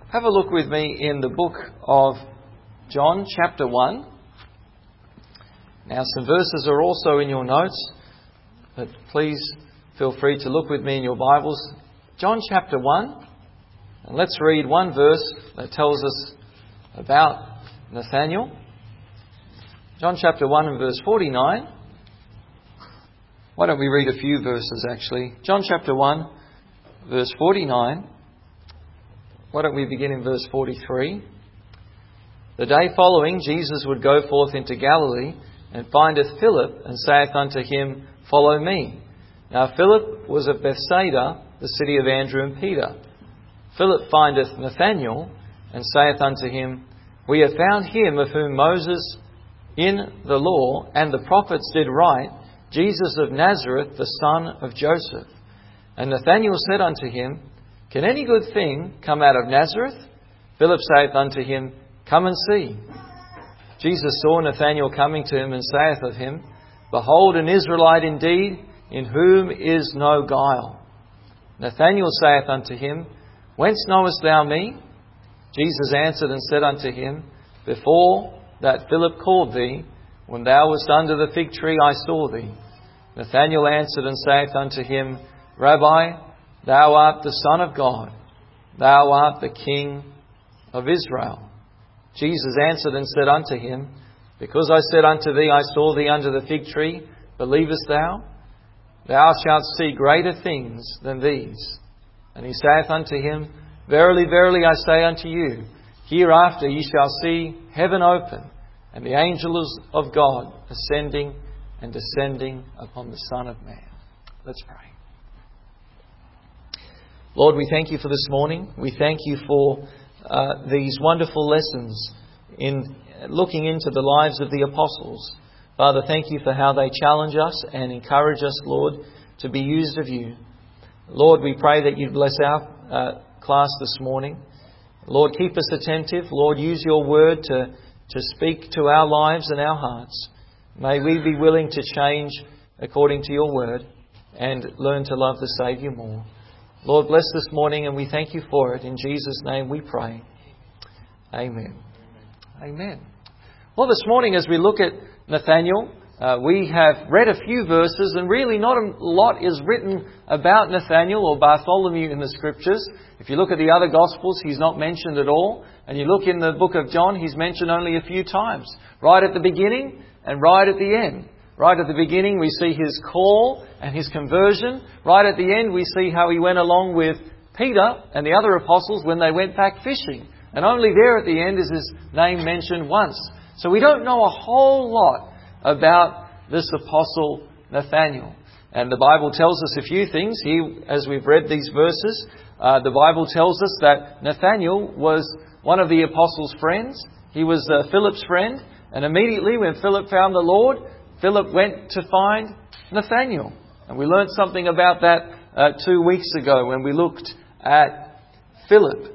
Have a look with me in the book of John, chapter 1. Now, some verses are also in your notes, but please feel free to look with me in your Bibles. John, chapter 1. And let's read one verse that tells us about Nathanael. John, chapter 1 and verse 49. Why don't we read a few verses, actually? John, chapter 1, verse 49. Why don't we begin in verse 43? The day following, Jesus would go forth into Galilee, and findeth Philip, and saith unto him, Follow me. Now Philip was of Bethsaida, the city of Andrew and Peter. Philip findeth Nathanael, and saith unto him, We have found him of whom Moses in the law and the prophets did write, Jesus of Nazareth, the son of Joseph. And Nathanael said unto him, Can any good thing come out of Nazareth? Philip saith unto him, Come and see. Jesus saw Nathanael coming to him, and saith of him, Behold, an Israelite indeed, in whom is no guile. Nathanael saith unto him, Whence knowest thou me? Jesus answered and said unto him, Before that Philip called thee, when thou wast under the fig tree, I saw thee. Nathanael answered and saith unto him, Rabbi, Thou art the Son of God. Thou art the King of Israel. Jesus answered and said unto him, Because I said unto thee, I saw thee under the fig tree, believest thou? Thou shalt see greater things than these. And he saith unto him, Verily, verily, I say unto you, hereafter ye shall see heaven open, and the angels of God ascending and descending upon the Son of Man. Let's pray. Lord, we thank you for this morning. We thank you for these wonderful lessons in looking into the lives of the apostles. Father, thank you for how they challenge us and encourage us, Lord, to be used of you. Lord, we pray that you bless our class this morning. Lord, keep us attentive. Lord, use your word to speak to our lives and our hearts. May we be willing to change according to your word and learn to love the Saviour more. Lord, bless this morning, and we thank you for it. In Jesus' name we pray. Amen. Amen. Well, this morning as we look at Nathanael, we have read a few verses, and really not a lot is written about Nathanael or Bartholomew in the Scriptures. If you look at the other Gospels, he's not mentioned at all. And you look in the book of John, he's mentioned only a few times. Right at the beginning and right at the end. Right at the beginning, we see his call and his conversion. Right at the end, we see how he went along with Peter and the other apostles when they went back fishing. And only there at the end is his name mentioned once. So we don't know a whole lot about this apostle Nathanael. And the Bible tells us a few things. As we've read these verses, the Bible tells us that Nathanael was one of the apostles' friends. He was Philip's friend. And immediately when Philip found the Lord, Philip went to find Nathanael. And we learned something about that 2 weeks ago when we looked at Philip.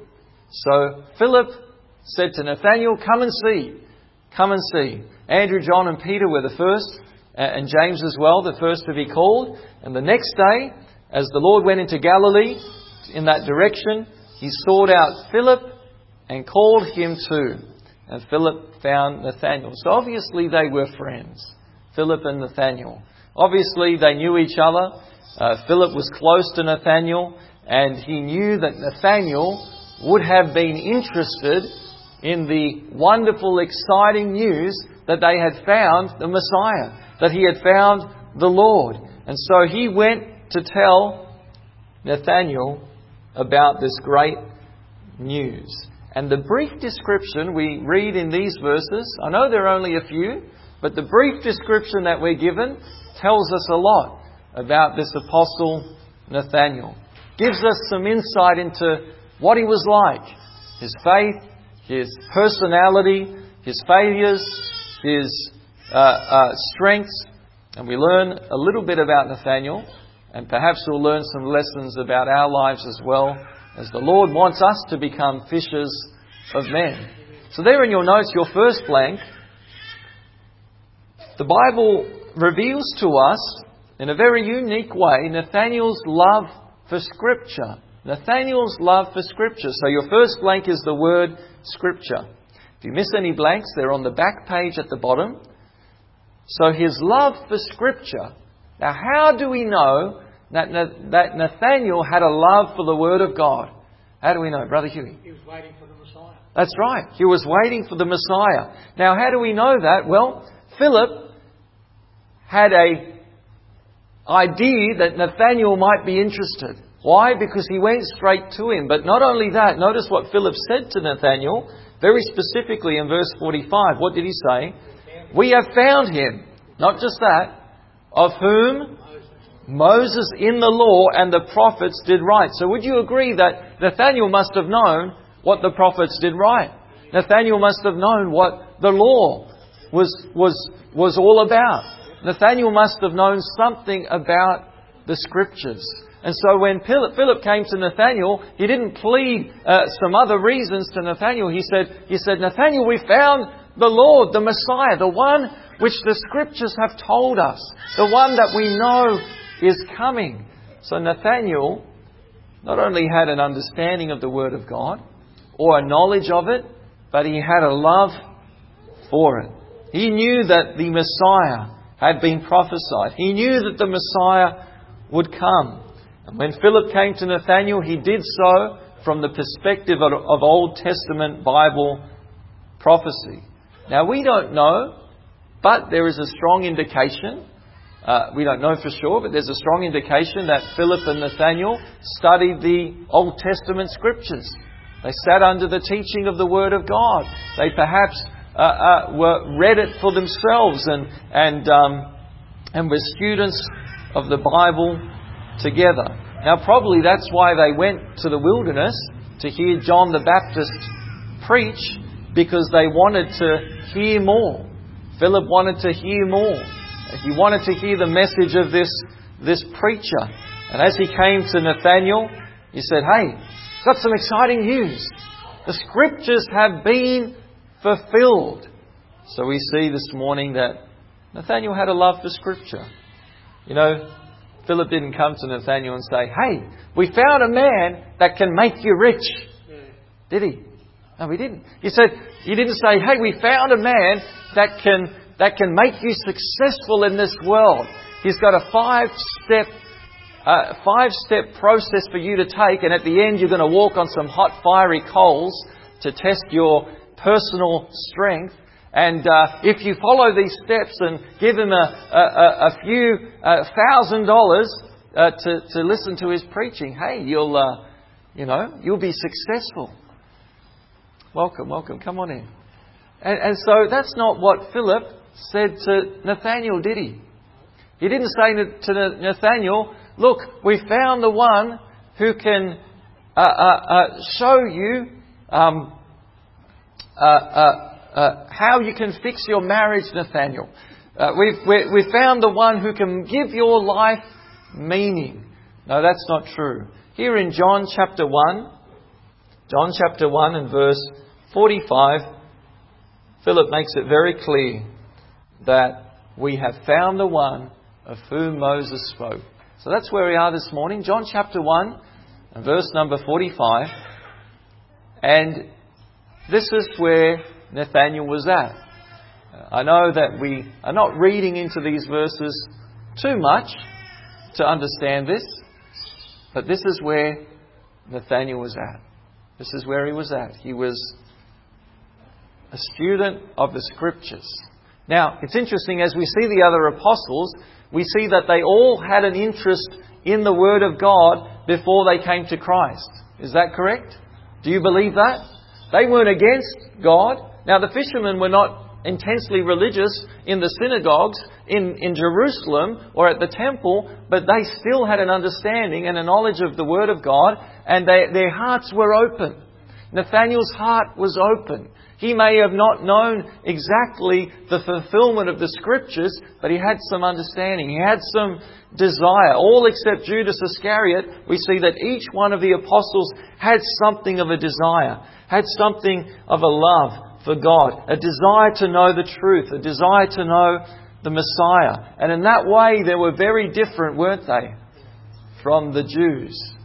So Philip said to Nathanael, Come and see. Come and see. Andrew, John and Peter were the first, and James as well, the first to be called. And the next day, as the Lord went into Galilee in that direction, he sought out Philip and called him too. And Philip found Nathanael. So obviously they were friends, Philip and Nathanael. Obviously they knew each other. Philip was close to Nathanael, and he knew that Nathanael would have been interested in the wonderful, exciting news that they had found the Messiah, that he had found the Lord. And so he went to tell Nathanael about this great news. And the brief description we read in these verses, I know there are only a few, but the brief description that we're given tells us a lot about this apostle Nathanael. Gives us some insight into what he was like, his faith, his personality, his failures, his strengths. And we learn a little bit about Nathanael, and perhaps we'll learn some lessons about our lives as well, as the Lord wants us to become fishers of men. So there in your notes, your first blank, the Bible reveals to us in a very unique way Nathanael's love for Scripture. Nathanael's love for Scripture. So your first blank is the word Scripture. If you miss any blanks, they're on the back page at the bottom. So his love for Scripture. Now, how do we know that Nathanael had a love for the Word of God? How do we know, Brother Huey? He was waiting for the Messiah. That's right. He was waiting for the Messiah. Now, how do we know that? Well, Philip had a idea that Nathanael might be interested. Why? Because he went straight to him. But not only that, notice what Philip said to Nathanael, very specifically in verse 45. What did he say? We have found him. Not just that. Of whom Moses in the law and the prophets did write. So would you agree that Nathanael must have known what the prophets did write? Nathanael must have known what the law was all about. Nathanael must have known something about the Scriptures. And so when Philip came to Nathanael, he didn't plead some other reasons to Nathanael. He said, Nathanael, we found the Lord, the Messiah, the one which the Scriptures have told us, the one that we know is coming. So Nathanael not only had an understanding of the Word of God or a knowledge of it, but he had a love for it. He knew that the Messiah had been prophesied. He knew that the Messiah would come. And when Philip came to Nathanael, he did so from the perspective of Old Testament Bible prophecy. Now, we don't know, but there is a strong indication. We don't know for sure, but there's a strong indication that Philip and Nathanael studied the Old Testament Scriptures. They sat under the teaching of the Word of God. They perhaps read it for themselves and were students of the Bible together. Now, probably that's why they went to the wilderness to hear John the Baptist preach, because they wanted to hear more. Philip wanted to hear more. He wanted to hear the message of this preacher. And as he came to Nathanael, he said, hey, got some exciting news. The Scriptures have been fulfilled. So we see this morning that Nathanael had a love for Scripture. You know, Philip didn't come to Nathanael and say, hey, we found a man that can make you rich. Did he? No, he didn't. He didn't say, hey, we found a man that can make you successful in this world. He's got a five-step process for you to take, and at the end you're going to walk on some hot, fiery coals to test your personal strength. And if you follow these steps and give him a few $1,000 to listen to his preaching, hey, you'll be successful. Welcome. Come on in. And so that's not what Philip said to Nathanael, did he? He didn't say to Nathanael, look, we found the one who can show you how you can fix your marriage, Nathanael. We found the one who can give your life meaning. No, that's not true. Here in John chapter 1 and verse 45, Philip makes it very clear that we have found the one of whom Moses spoke. So that's where we are this morning. John chapter 1 and verse number 45. And this is where Nathanael was at. I know that we are not reading into these verses too much to understand this, but this is where Nathanael was at. This is where he was at. He was a student of the Scriptures. Now, it's interesting, as we see the other apostles, we see that they all had an interest in the Word of God before they came to Christ. Is that correct? Do you believe that? They weren't against God. Now, the fishermen were not intensely religious in the synagogues in Jerusalem or at the temple, but they still had an understanding and a knowledge of the Word of God, and their hearts were open. Nathanael's heart was open. He may have not known exactly the fulfillment of the Scriptures, but he had some understanding. He had some desire. All except Judas Iscariot, we see that each one of the apostles had something of a desire, had something of a love for God, a desire to know the truth, a desire to know the Messiah. And in that way, they were very different, weren't they, from the Jews?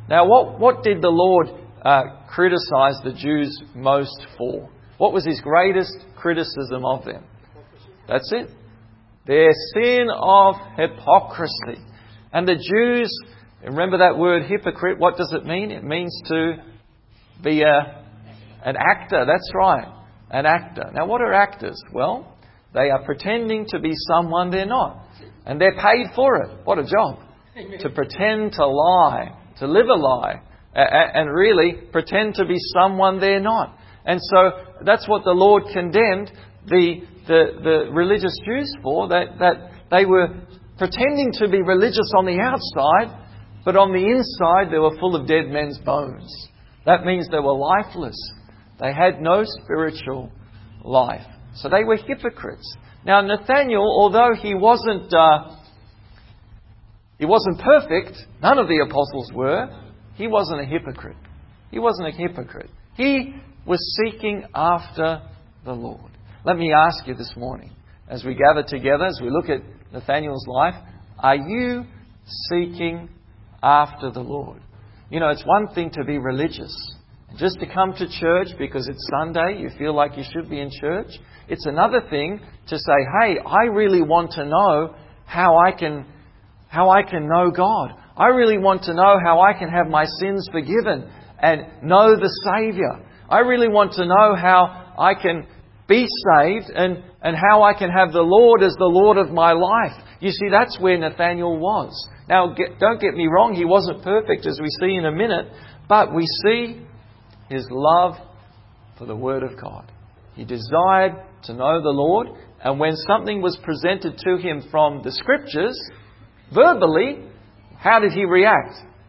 Now, what did the Lord criticize the Jews most for? What was His greatest criticism of them? That's it. Their sin of hypocrisy. And the Jews, remember that word hypocrite, what does it mean? It means to be an actor. That's right, an actor. Now, what are actors? Well, they are pretending to be someone they're not. And they're paid for it. What a job. To pretend to lie, to live a lie, and really pretend to be someone they're not. And so that's what the Lord condemned the religious Jews for, that they were pretending to be religious on the outside, but on the inside they were full of dead men's bones. That means they were lifeless. They had no spiritual life. So they were hypocrites. Now Nathanael, although he wasn't perfect, none of the apostles were, he wasn't a hypocrite. He wasn't a hypocrite. He was seeking after the Lord. Let me ask you this morning, as we gather together, as we look at Nathanael's life, are you seeking after the Lord? You know, it's one thing to be religious. Just to come to church because it's Sunday, you feel like you should be in church. It's another thing to say, hey, I really want to know how I can know God. I really want to know how I can have my sins forgiven and know the Saviour. I really want to know how I can be saved and how I can have the Lord as the Lord of my life. You see, that's where Nathanael was. Now, don't get me wrong, he wasn't perfect, as we see in a minute, but we see his love for the Word of God. He desired to know the Lord, and when something was presented to him from the Scriptures, verbally, how did he react?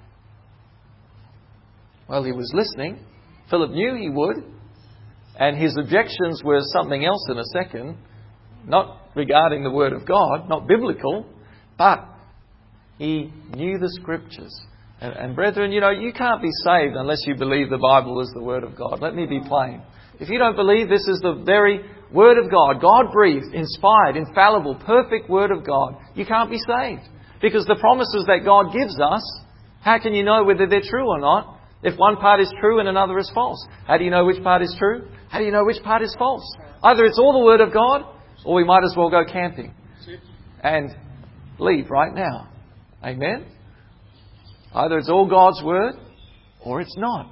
Well, he was listening. Philip knew he would. And his objections were something else in a second. Not regarding the Word of God, not biblical, but he knew the Scriptures. And brethren, you know, you can't be saved unless you believe the Bible is the Word of God. Let me be plain. If you don't believe this is the very Word of God, God-breathed, inspired, infallible, perfect Word of God, you can't be saved. Because the promises that God gives us, how can you know whether they're true or not if one part is true and another is false? How do you know which part is true? How do you know which part is false? Either it's all the Word of God, or we might as well go camping and leave right now. Amen? Either it's all God's Word, or it's not.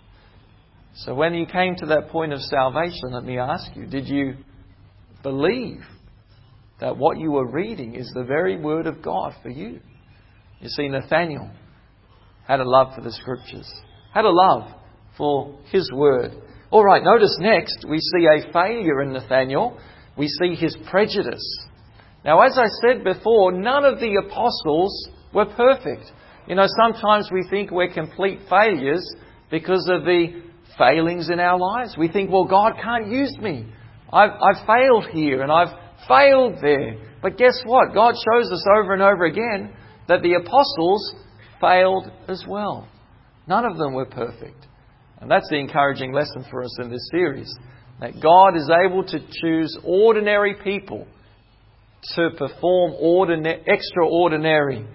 So when you came to that point of salvation, let me ask you, did you believe that what you were reading is the very Word of God for you? You see, Nathanael had a love for the Scriptures, had a love for His Word. All right, notice next we see a failure in Nathanael. We see his prejudice. Now, as I said before, none of the apostles were perfect. You know, sometimes we think we're complete failures because of the failings in our lives. We think, well, God can't use me. I've failed here and I've failed there. But guess what? God shows us over and over again that the apostles failed as well. None of them were perfect. And that's the encouraging lesson for us in this series. That God is able to choose ordinary people to perform extraordinary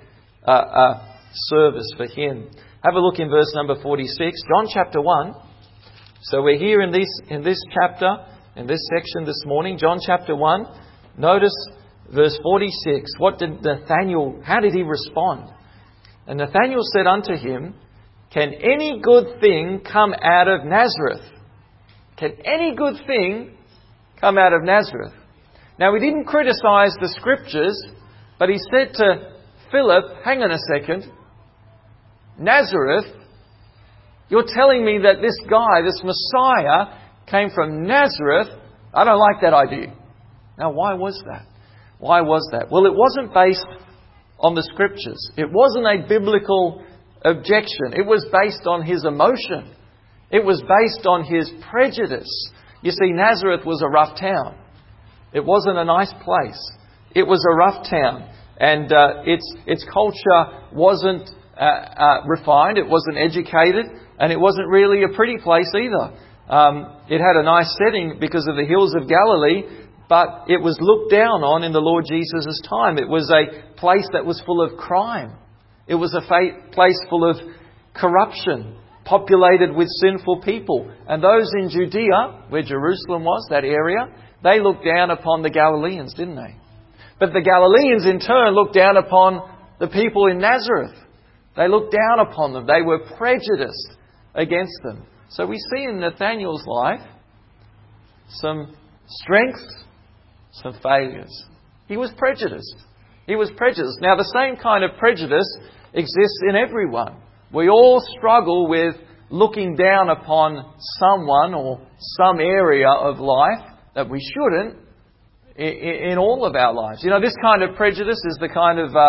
service for Him. Have a look in verse number 46. John chapter 1. So we're here in this chapter, in this section this morning. John chapter 1. Notice verse 46. How did he respond? And Nathanael said unto him, can any good thing come out of Nazareth? Can any good thing come out of Nazareth? Now, he didn't criticize the Scriptures, but he said to Philip, hang on a second, Nazareth, you're telling me that this guy, this Messiah, came from Nazareth? I don't like that idea. Now, why was that? Why was that? Well, it wasn't based on the Scriptures. It wasn't a biblical objection. It was based on his emotion. It was based on his prejudice. You see, Nazareth was a rough town. It wasn't a nice place. It was a rough town. And its culture wasn't refined. It wasn't educated. And it wasn't really a pretty place either. It had a nice setting because of the hills of Galilee, but it was looked down on in the Lord Jesus' time. It was a place that was full of crime. It was a place full of corruption, populated with sinful people. And those in Judea, where Jerusalem was, that area, they looked down upon the Galileans, didn't they? But the Galileans in turn looked down upon the people in Nazareth. They looked down upon them. They were prejudiced against them. So we see in Nathanael's life some strengths, some failures. He was prejudiced. He was prejudiced. Now the same kind of prejudice exists in everyone. We all struggle with looking down upon someone or some area of life that we shouldn't in all of our lives. You know, this kind of prejudice is the kind of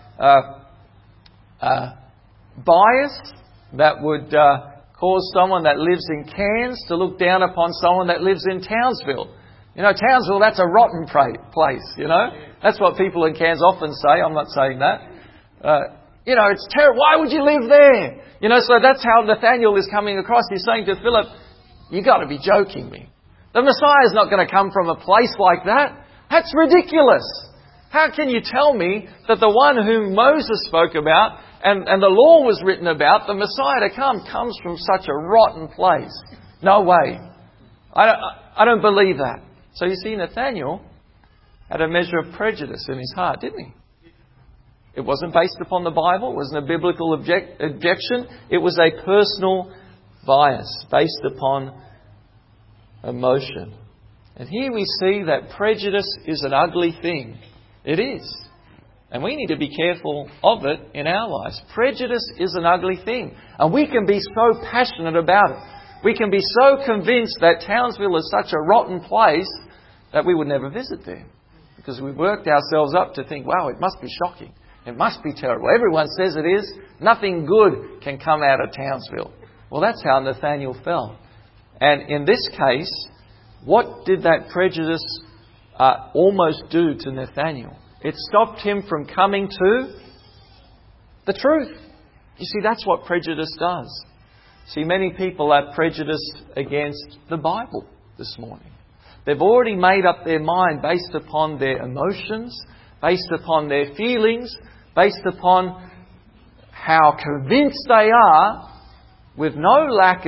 bias that would cause someone that lives in Cairns to look down upon someone that lives in Townsville. You know, Townsville, that's a rotten place, you know. That's what people in Cairns often say. I'm not saying that. You know, it's terrible. Why would you live there? You know, so that's how Nathanael is coming across. He's saying to Philip, you got to be joking me. The Messiah is not going to come from a place like that. That's ridiculous. How can you tell me that the one whom Moses spoke about and the law was written about, the Messiah to come, comes from such a rotten place? No way. I don't believe that. So you see, Nathanael had a measure of prejudice in his heart, didn't he? It wasn't based upon the Bible. It wasn't a biblical objection. It was a personal bias based upon emotion. And here we see that prejudice is an ugly thing. It is. And we need to be careful of it in our lives. Prejudice is an ugly thing. And we can be so passionate about it. We can be so convinced that Townsville is such a rotten place that we would never visit there. Because we've worked ourselves up to think, wow, it must be shocking. It must be terrible. Everyone says it is. Nothing good can come out of Townsville. Well, that's how Nathanael fell. And in this case, what did that prejudice almost do to Nathanael? It stopped him from coming to the truth. You see, that's what prejudice does. See, many people are prejudiced against the Bible this morning. They've already made up their mind based upon their emotions, based upon their feelings, based upon how convinced they are, with no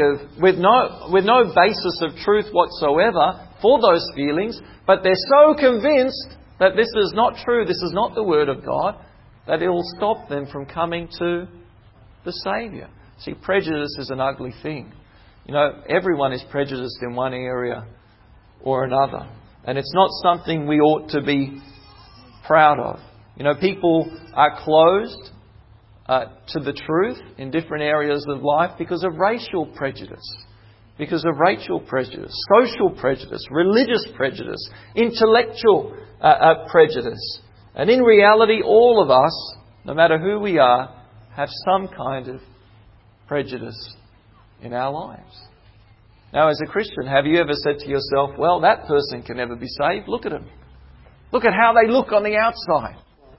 basis of truth whatsoever for those feelings, but they're so convinced that this is not true, this is not the Word of God, that it will stop them from coming to the Saviour. See, prejudice is an ugly thing. You know, everyone is prejudiced in one area or another. And it's not something we ought to be proud of. You know, people are closed to the truth in different areas of life because of racial prejudice. Because of racial prejudice, social prejudice, religious prejudice, intellectual prejudice. And in reality, all of us, no matter who we are, have some kind of prejudice in our lives. Now, as a Christian, have you ever said to yourself, well, that person can never be saved? Look at them. Look at how they look on the outside.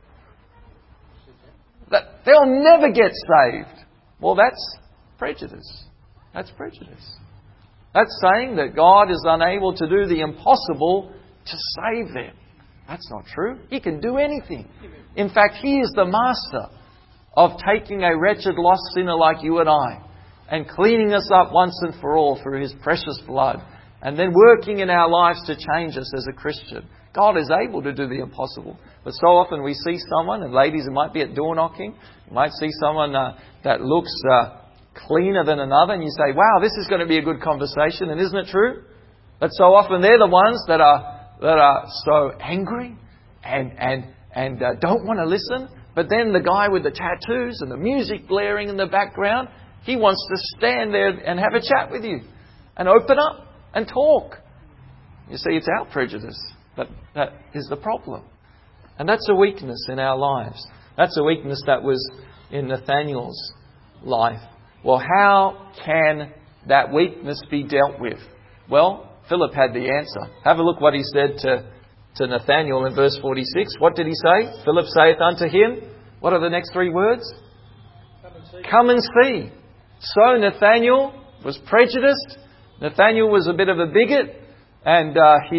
They'll never get saved. Well, that's prejudice. That's prejudice. That's saying that God is unable to do the impossible to save them. That's not true. He can do anything. In fact, He is the master of taking a wretched lost sinner like you and I and cleaning us up once and for all through His precious blood and then working in our lives to change us as a Christian. God is able to do the impossible. But so often we see someone, and ladies, it might be at door knocking, you might see someone that looks cleaner than another, and you say, wow, this is going to be a good conversation, and isn't it true? But so often they're the ones that are so angry and don't want to listen. But then the guy with the tattoos and the music blaring in the background, he wants to stand there and have a chat with you and open up and talk. You see, it's our prejudice. But that is the problem. And that's a weakness in our lives. That's a weakness that was in Nathanael's life. Well, how can that weakness be dealt with? Well, Philip had the answer. Have a look what he said to Nathanael in verse 46. What did he say? Philip saith unto him, what are the next three words? Come and see. So Nathanael was prejudiced. Nathanael was a bit of a bigot. And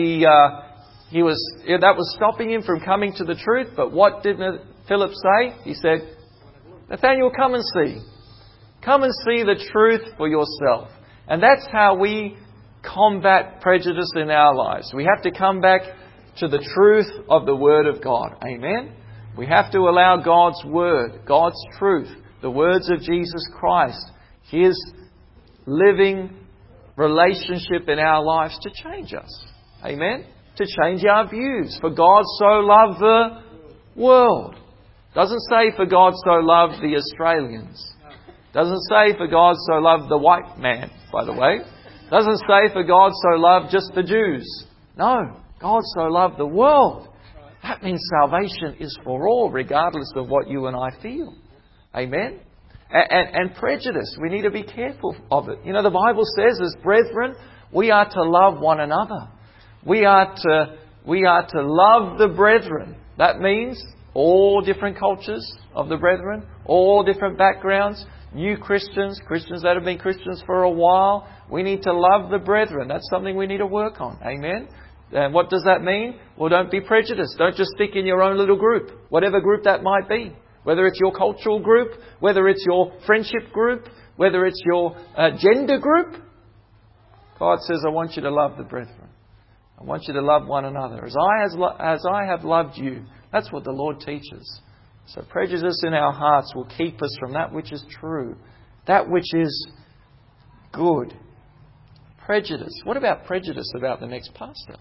that was stopping him from coming to the truth. But what did Philip say? He said, Nathanael, come and see. Come and see the truth for yourself. And that's how we combat prejudice in our lives. We have to come back to the truth of the Word of God. Amen? We have to allow God's Word, God's truth, the words of Jesus Christ, His living relationship in our lives to change us. Amen? To change our views. For God so loved the world. Doesn't say for God so loved the Australians. Doesn't say for God so loved the white man, by the way. Doesn't say for God so loved just the Jews. No. God so loved the world. That means salvation is for all, regardless of what you and I feel. Amen? And prejudice, we need to be careful of it. You know, the Bible says, as brethren, we are to love one another. We are to love the brethren. That means all different cultures of the brethren, all different backgrounds, new Christians, Christians that have been Christians for a while. We need to love the brethren. That's something we need to work on. Amen? And what does that mean? Well, don't be prejudiced. Don't just stick in your own little group, whatever group that might be. Whether it's your cultural group, whether it's your friendship group, whether it's your gender group. God says, I want you to love the brethren. I want you to love one another. As I have loved you. That's what the Lord teaches. So prejudice in our hearts will keep us from that which is true. That which is good. Prejudice. What about prejudice about the next pastor?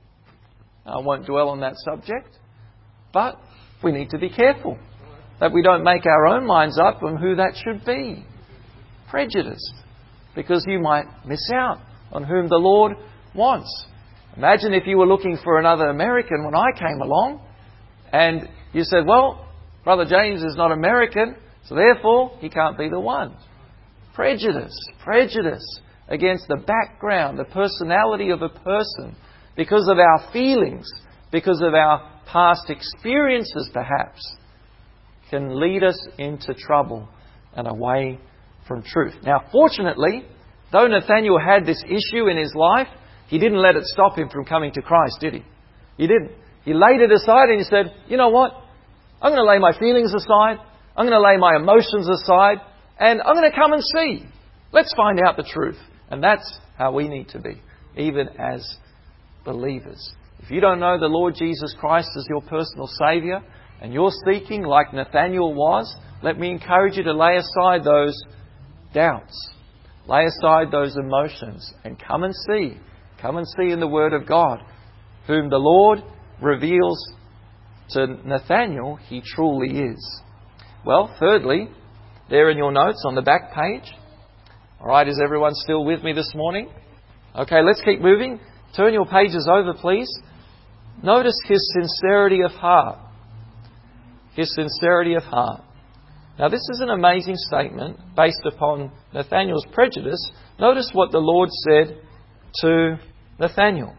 I won't dwell on that subject. But we need to be careful that we don't make our own minds up on who that should be. Prejudiced. Because you might miss out on whom the Lord wants. Imagine if you were looking for another American when I came along and you said, well, Brother James is not American, so therefore he can't be the one. Prejudice against the background, the personality of a person, because of our feelings, because of our past experiences perhaps, can lead us into trouble and away from truth. Now, fortunately, though Nathaniel had this issue in his life, he didn't let it stop him from coming to Christ, did he? He didn't. He laid it aside and he said, you know what? I'm going to lay my feelings aside. I'm going to lay my emotions aside. And I'm going to come and see. Let's find out the truth. And that's how we need to be, even as believers. If you don't know the Lord Jesus Christ as your personal Saviour, and you're seeking like Nathaniel was, let me encourage you to lay aside those doubts. Lay aside those emotions and come and see. Come and see in the Word of God, whom the Lord reveals to Nathaniel he truly is. Well, thirdly, there in your notes on the back page. All right, is everyone still with me this morning? Okay, let's keep moving. Turn your pages over, please. Notice his sincerity of heart. His sincerity of heart. Now, this is an amazing statement based upon Nathaniel's prejudice. Notice what the Lord said to Nathaniel.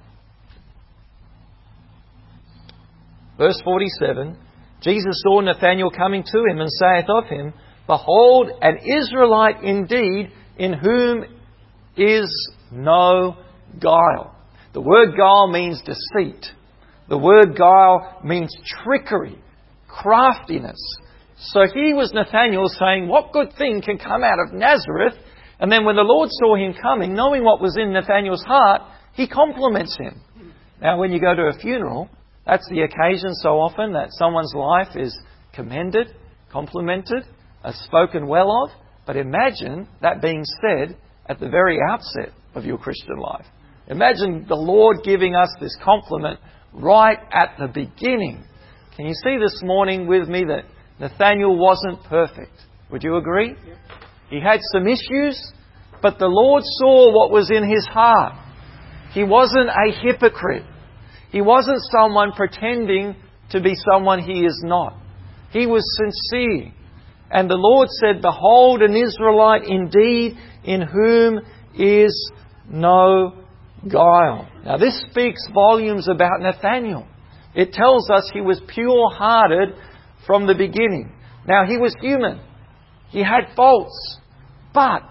Verse 47, Jesus saw Nathanael coming to him and saith of him, Behold, an Israelite indeed, in whom is no guile. The word guile means deceit. The word guile means trickery, craftiness. So he was Nathanael saying, what good thing can come out of Nazareth? And then when the Lord saw him coming, knowing what was in Nathanael's heart, he compliments him. Now, when you go to a funeral, that's the occasion so often that someone's life is commended, complimented, spoken well of. But imagine that being said at the very outset of your Christian life. Imagine the Lord giving us this compliment right at the beginning. Can you see this morning with me that Nathanael wasn't perfect? Would you agree? He had some issues, but the Lord saw what was in his heart. He wasn't a hypocrite. He wasn't someone pretending to be someone he is not. He was sincere. And the Lord said, Behold, an Israelite indeed, in whom is no guile. Now this speaks volumes about Nathanael. It tells us he was pure-hearted from the beginning. Now he was human. He had faults. But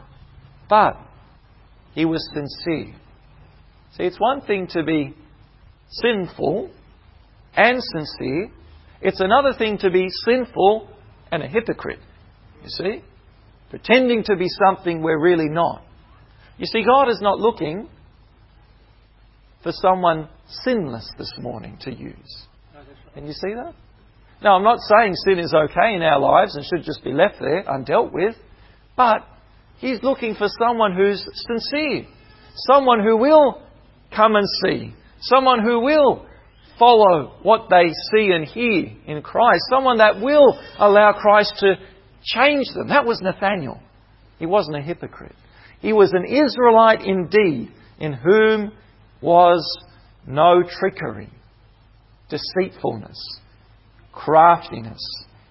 he was sincere. See, it's one thing to be sinful and sincere. It's another thing to be sinful and a hypocrite. You see? Pretending to be something we're really not. You see, God is not looking for someone sinless this morning to use. Can you see that? Now, I'm not saying sin is okay in our lives and should just be left there undealt with, but He's looking for someone who's sincere, someone who will come and see, someone who will follow what they see and hear in Christ, someone that will allow Christ to change them. That was Nathanael. He wasn't a hypocrite. He was an Israelite indeed, in whom was no trickery, deceitfulness, craftiness.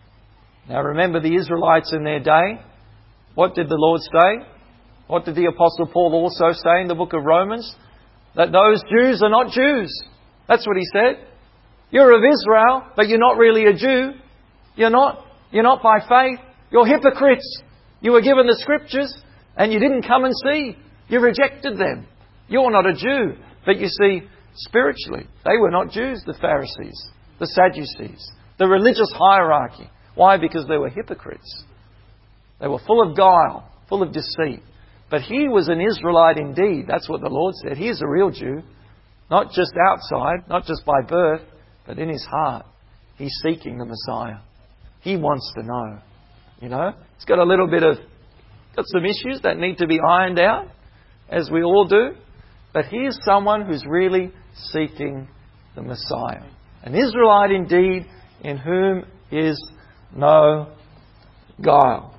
Now remember the Israelites in their day. What did the Lord say? What did the Apostle Paul also say in the book of Romans? That those Jews are not Jews. That's what he said. You're of Israel, but you're not really a Jew. You're not by faith. You're hypocrites. You were given the Scriptures and you didn't come and see. You rejected them. You're not a Jew. But you see, spiritually, they were not Jews, the Pharisees, the Sadducees, the religious hierarchy. Why? Because they were hypocrites. They were full of guile, full of deceit. But he was an Israelite indeed. That's what the Lord said. He is a real Jew. Not just outside, not just by birth, but in his heart. He's seeking the Messiah. He wants to know. You know, he's got got some issues that need to be ironed out, as we all do. But here's someone who's really seeking the Messiah. An Israelite indeed, in whom is no guile.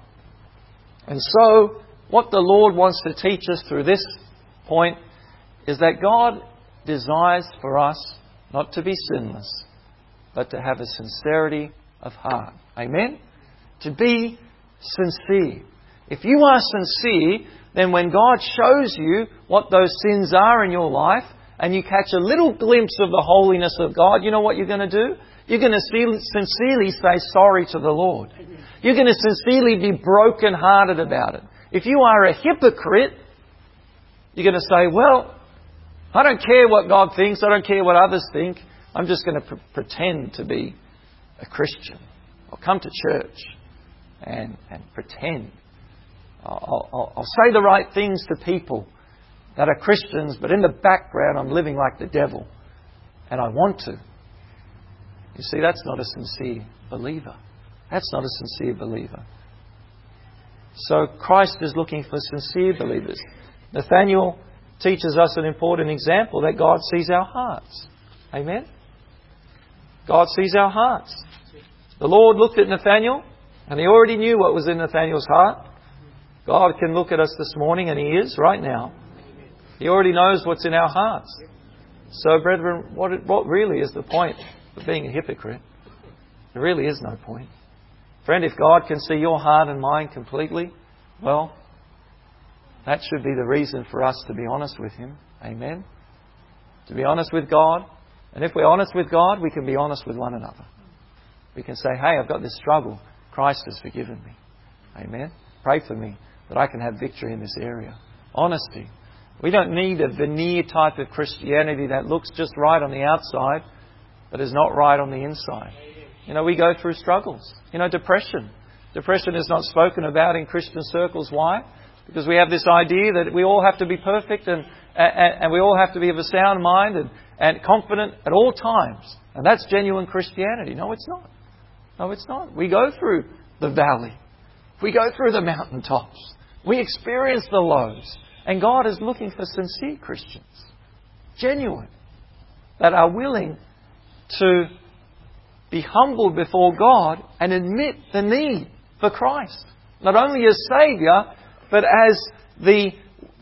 And so, what the Lord wants to teach us through this point is that God desires for us not to be sinless, but to have a sincerity of heart. Amen? To be sincere. If you are sincere, then when God shows you what those sins are in your life, and you catch a little glimpse of the holiness of God, you know what you're going to do? You're going to sincerely say sorry to the Lord. You're going to sincerely be broken-hearted about it. If you are a hypocrite, you're going to say, well, I don't care what God thinks. I don't care what others think. I'm just going to pretend to be a Christian. I'll come to church and pretend. I'll say the right things to people that are Christians, but in the background I'm living like the devil. And I want to. You see, that's not a sincere believer. That's not a sincere believer. So Christ is looking for sincere believers. Nathanael teaches us an important example that God sees our hearts. Amen? God sees our hearts. The Lord looked at Nathanael and He already knew what was in Nathanael's heart. God can look at us this morning, and He is right now. He already knows what's in our hearts. So, brethren, what really is the point of being a hypocrite? There really is no point. Friend, if God can see your heart and mind completely, well, that should be the reason for us to be honest with Him. Amen? To be honest with God. And if we're honest with God, we can be honest with one another. We can say, hey, I've got this struggle. Christ has forgiven me. Amen? Pray for me that I can have victory in this area. Honesty. We don't need a veneer type of Christianity that looks just right on the outside, but is not right on the inside. You know, we go through struggles. You know, depression. Depression is not spoken about in Christian circles. Why? Because we have this idea that we all have to be perfect and we all have to be of a sound mind and confident at all times. And that's genuine Christianity. No, it's not. No, it's not. We go through the valley. We go through the mountaintops. We experience the lows. And God is looking for sincere Christians. Genuine. That are willing to be humbled before God and admit the need for Christ. Not only as Saviour, but as the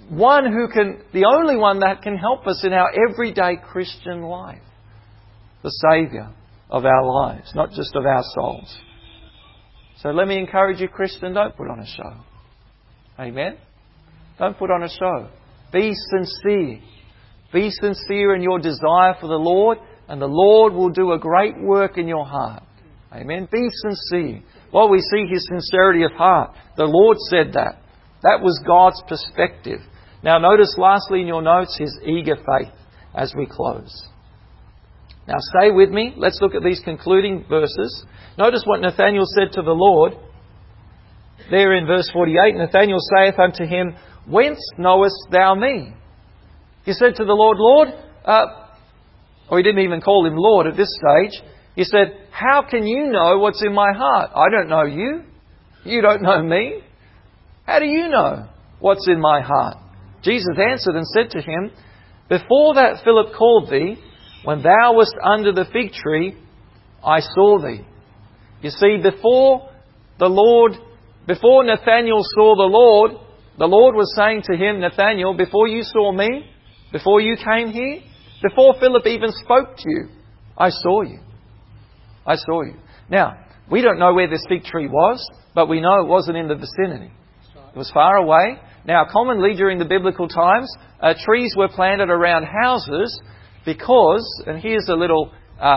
only one that can help us in our everyday Christian life. The Saviour of our lives, not just of our souls. So let me encourage you, Christian, don't put on a show. Amen? Don't put on a show. Be sincere. Be sincere in your desire for the Lord, and the Lord will do a great work in your heart. Amen? Be sincere. Well, we see His sincerity of heart. The Lord said that. That was God's perspective. Now notice lastly in your notes His eager faith as we close. Now stay with me. Let's look at these concluding verses. Notice what Nathanael said to the Lord. there in verse 48, Nathanael saith unto him, Whence knowest thou me? He said to the Lord, Lord, or he didn't even call him Lord at this stage. He said, how can you know what's in my heart? I don't know you. You don't know me. How do you know what's in my heart? Jesus answered and said to him, Before that Philip called thee, when thou wast under the fig tree, I saw thee. You see, before Nathanael saw the Lord was saying to him, Nathanael, before you saw me, before you came here, before Philip even spoke to you, I saw you. I saw you. Now, we don't know where this fig tree was, but we know it wasn't in the vicinity. It was far away. Now, commonly during the biblical times, trees were planted around houses because, and here's a little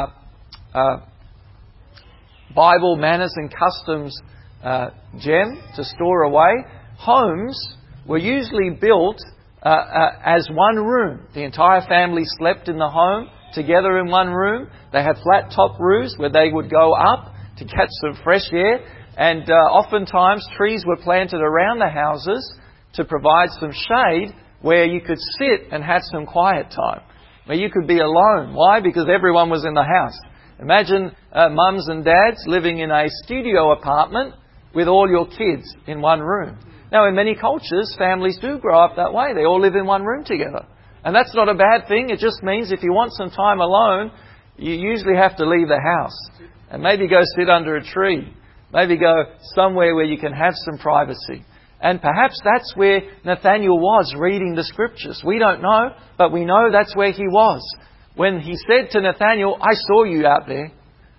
Bible manners and customs gem to store away. Homes were usually built as one room. The entire family slept in the home together in one room. They had flat top roofs where they would go up to catch some fresh air. And oftentimes trees were planted around the houses to provide some shade where you could sit and have some quiet time, where you could be alone. Why? Because everyone was in the house. Imagine mums and dads living in a studio apartment with all your kids in one room. Now, in many cultures, families do grow up that way. They all live in one room together. And that's not a bad thing. It just means if you want some time alone, you usually have to leave the house and maybe go sit under a tree. Maybe go somewhere where you can have some privacy. And perhaps that's where Nathanael was reading the Scriptures. We don't know, but we know that's where he was. When he said to Nathanael, I saw you out there.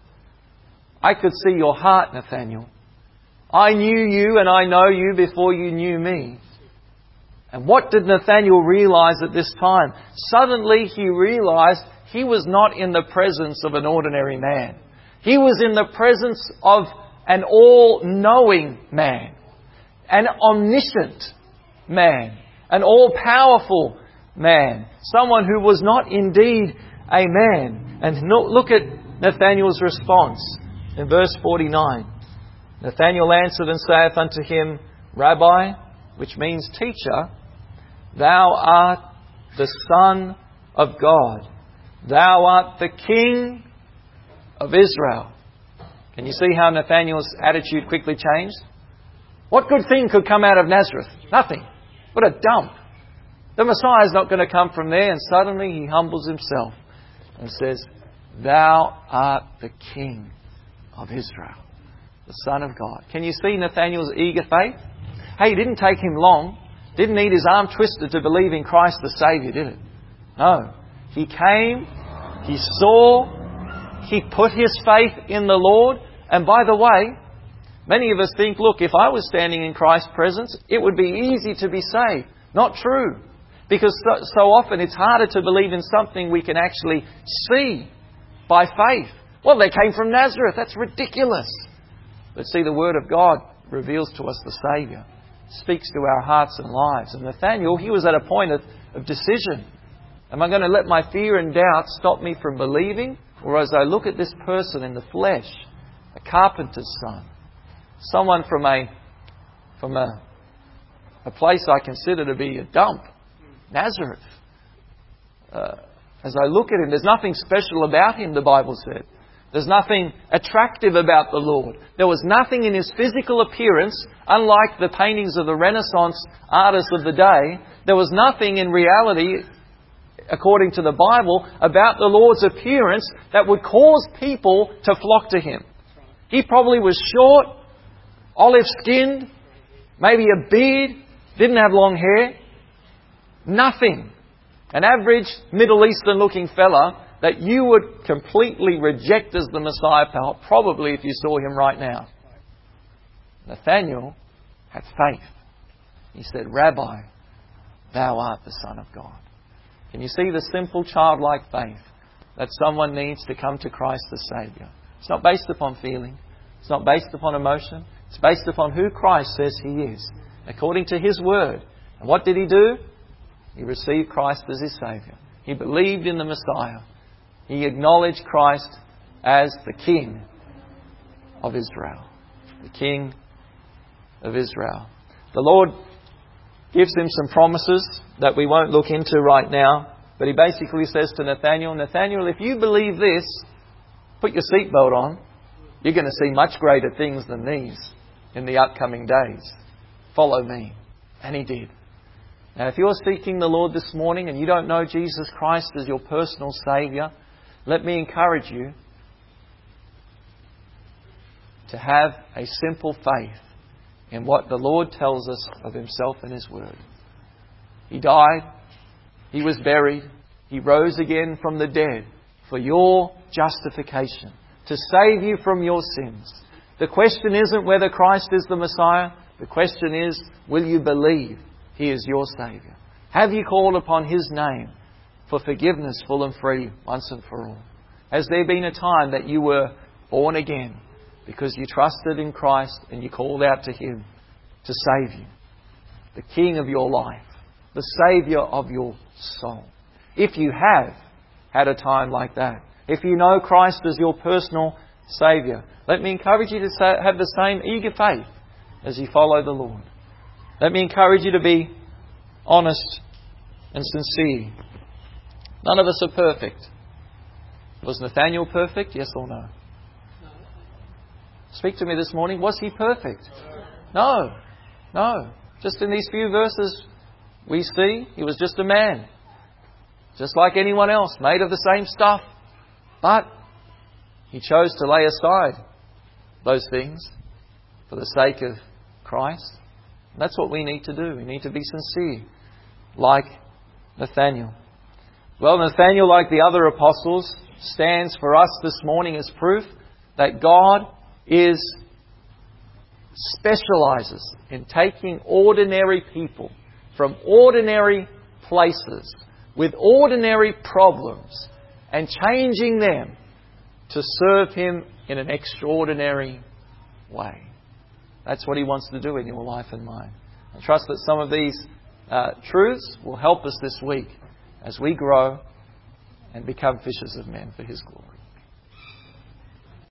I could see your heart, Nathanael. I knew you and I know you before you knew me. And what did Nathanael realize at this time? Suddenly he realized he was not in the presence of an ordinary man. He was in the presence of an all-knowing man, an omniscient man, an all-powerful man, someone who was not indeed a man. And look at Nathanael's response in verse 49. Nathanael answered and saith unto him, Rabbi, which means teacher, thou art the Son of God. Thou art the King of Israel. Can you see how Nathanael's attitude quickly changed? What good thing could come out of Nazareth? Nothing. What a dump. The Messiah is not going to come from there. And suddenly he humbles himself and says, Thou art the King of Israel, the Son of God. Can you see Nathanael's eager faith? Hey, it didn't take him long. Didn't need his arm twisted to believe in Christ the Saviour, did it? No. He came, he saw, he put his faith in the Lord. And by the way, many of us think, look, if I was standing in Christ's presence, it would be easy to be saved. Not true. Because so often it's harder to believe in something we can actually see by faith. Well, they came from Nazareth. That's ridiculous. But see, the Word of God reveals to us the Saviour. Speaks to our hearts and lives. And Nathanael, he was at a point of decision. Am I going to let my fear and doubt stop me from believing? Or as I look at this person in the flesh, a carpenter's son, someone from a place I consider to be a dump, Nazareth. As I look at him, there's nothing special about him, the Bible said. There's nothing attractive about the Lord. There was nothing in his physical appearance, unlike the paintings of the Renaissance artists of the day. There was nothing in reality, according to the Bible, about the Lord's appearance that would cause people to flock to him. He probably was short, olive-skinned, maybe a beard, didn't have long hair. Nothing. An average Middle Eastern-looking fella that you would completely reject as the Messiah, probably if you saw him right now. Nathanael had faith. He said, Rabbi, thou art the Son of God. Can you see the simple childlike faith that someone needs to come to Christ the Saviour? It's not based upon feeling. It's not based upon emotion. It's based upon who Christ says He is, according to His Word. And what did he do? He received Christ as his Saviour. He believed in the Messiah. He acknowledged Christ as the King of Israel, the King of Israel. The Lord gives him some promises that we won't look into right now. But he basically says to Nathanael, Nathanael, if you believe this, put your seatbelt on. You're going to see much greater things than these in the upcoming days. Follow me. And he did. Now, if you're seeking the Lord this morning and you don't know Jesus Christ as your personal Saviour, let me encourage you to have a simple faith in what the Lord tells us of Himself and His Word. He died. He was buried. He rose again from the dead for your justification, to save you from your sins. The question isn't whether Christ is the Messiah. The question is, will you believe He is your Saviour? Have you called upon His name for forgiveness full and free once and for all? Has there been a time that you were born again because you trusted in Christ and you called out to Him to save you? The King of your life, the Saviour of your soul. If you have had a time like that, if you know Christ as your personal Saviour, let me encourage you to have the same eager faith as you follow the Lord. Let me encourage you to be honest and sincere. None of us are perfect. Was Nathanael perfect? Yes or no? Speak to me this morning. Was he perfect? No. No. Just in these few verses we see he was just a man. Just like anyone else, made of the same stuff. But he chose to lay aside those things for the sake of Christ. And that's what we need to do. We need to be sincere, like Nathanael. Well, Nathanael, like the other apostles, stands for us this morning as proof that God specialises in taking ordinary people from ordinary places with ordinary problems and changing them to serve Him in an extraordinary way. That's what He wants to do in your life and mine. I trust that some of these truths will help us this week as we grow and become fishers of men for His glory.